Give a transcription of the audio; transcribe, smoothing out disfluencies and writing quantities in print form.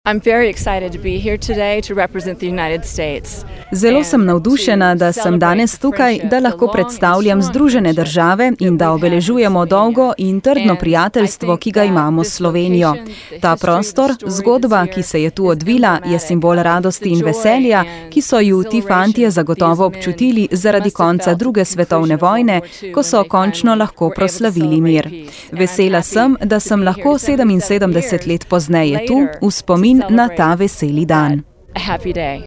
Zelo sem navdušena, da sem danes tukaj, da lahko predstavljam Združene države in da obeležujemo dolgo in trdno prijateljstvo, ki ga imamo s Slovenijo. Ta prostor, zgodba, ki se je tu odvila, je simbol radosti in veselja, ki so ju ti fantje zagotovo občutili zaradi konca druge svetovne vojne, ko so končno lahko proslavili mir. Vesela sem, da sem lahko 77 let pozneje tu, v spomin na ta veseli dan.